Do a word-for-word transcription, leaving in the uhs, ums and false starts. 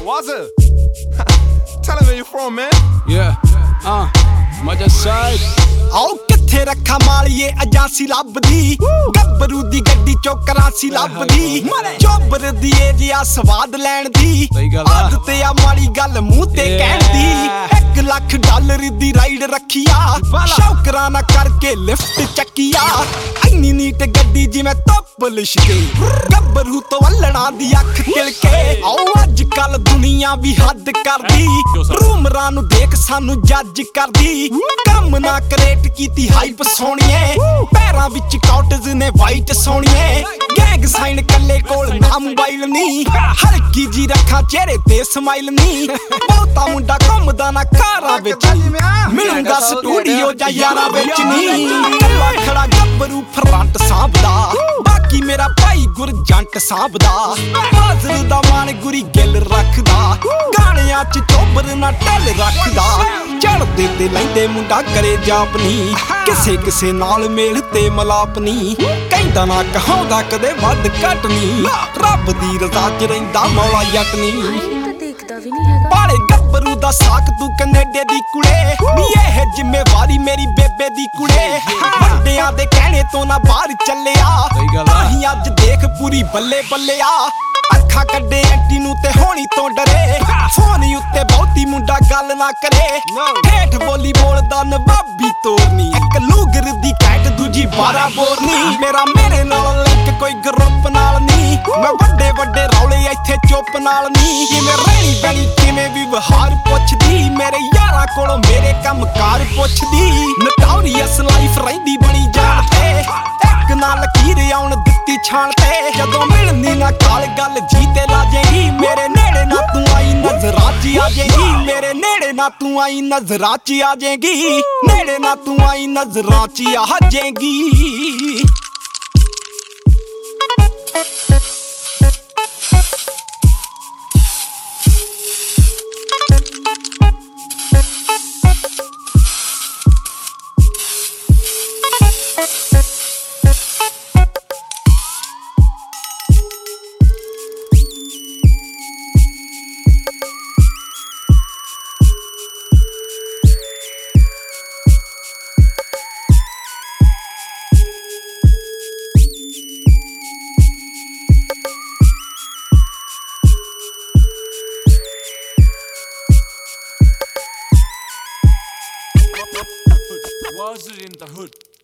Was it? Tell him where you're from, man. Yeah, uh, Maja side. आओ किथे रखा मालिए अजासी लभदी गब्बरू दी गड्डी चो करासी लभदी चोबर दी एजिया स्वाद लैण दी आदत आ माड़ी गल मुंह ते कहण दी एक लाख डॉलर दी राइड रखिया शौकरा ना करके लिफ्ट चकिया इन्नी नीट गड्डी जिवें धुप लिशके गब्बरू तो वल्लणा दी अख तिलके आओ अज कल दुनिया भी हद करदी रूमरां नूं देख सानू जज करदी कम ना करे कीती हाइप सोनिए पैरां विच कॉटज ने वाइट सोनिए गैंग साइन कल्ले कोल ना मोबाइल नी हल्की जी रखा चेहरे ते स्माइल नी बहुता मुंडा घुमदा ना कारां विच मिलूंगा स्टूडियो जा यारां विच नी कल्ला खड़ा गब्बरू फ्रंट सांभदा बाकी मेरा भाई गुरजंट सांभदा हाज़र दा मान गुरी गिल रखदा गाणियां च चोबर ना टल रखदा चढ़दे ते लैंदे मुंडा करे जापनी किसे किसे नाल मेल ते मलाप नी कहंदा ना कहाउंदा कदे वध घट नी रब दी रज़ा च रहिंदा मौला जट नी पाले गब्बरू दा साक तू कनेडे दी कुड़े नी एह जिम्मेवारी मेरी बेबे दी कुड़े वड्डियां दे कहने तो ना बाहर चलिया ताहीं अज देख पूरी बल्ले बल्ले आ अखा कड्डे एंटी नू ते होनी तो डरे फोन उत्ते बहुती मुंडा गल ना करे हेठ बोली बोलदा नवाबी तोरनी एक लूगर दी कैट दूजी बारह बोरनी मेरा मेरे नाल लिंक कोई ग्रुप नाल नी मैं वड्डे वड्डे रौले इत्थे चुप नाल नी किवें रहनी बनी किवें भी वहार पुछदी मेरे यारां कोलों मेरे कम कार पुछदी नटोरियस लाइफ रहिंदी बनी जान ते एक ना लकीर आउण दित्ती छाण ते जदों मिलनी ना काल गल जीते ला जाएगी मेरे नेड़े ना तू आई नजरां च आ जाएगी मेरे नेड़े ना तू आई नजरां च आ जाएगी नेड़े ना तू आई नजरां च आ जाएगी Was it in the hood?